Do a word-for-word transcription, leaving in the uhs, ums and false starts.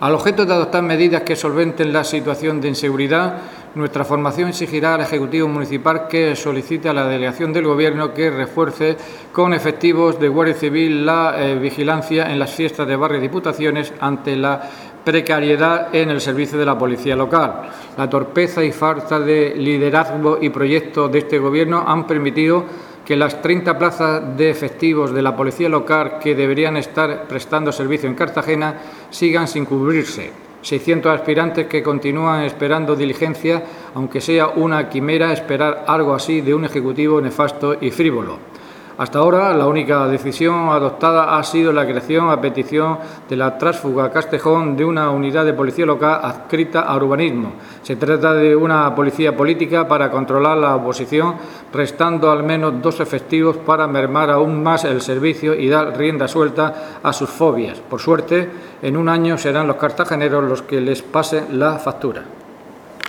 Al objeto de adoptar medidas que solventen la situación de inseguridad, nuestra formación exigirá al Ejecutivo Municipal que solicite a la Delegación del Gobierno que refuerce con efectivos de Guardia Civil la eh, vigilancia en las fiestas de barrio y diputaciones ante la precariedad en el servicio de la policía local. La torpeza y falta de liderazgo y proyecto de este Gobierno han permitido que las treinta plazas de efectivos de la policía local que deberían estar prestando servicio en Cartagena sigan sin cubrirse. seiscientos aspirantes que continúan esperando diligencia, aunque sea una quimera esperar algo así de un ejecutivo nefasto y frívolo. Hasta ahora, la única decisión adoptada ha sido la creación, a petición de la tránsfuga Castejón, de una unidad de policía local adscrita a urbanismo. Se trata de una policía política para controlar la oposición, restando al menos dos efectivos para mermar aún más el servicio y dar rienda suelta a sus fobias. Por suerte, en un año serán los cartageneros los que les pasen la factura.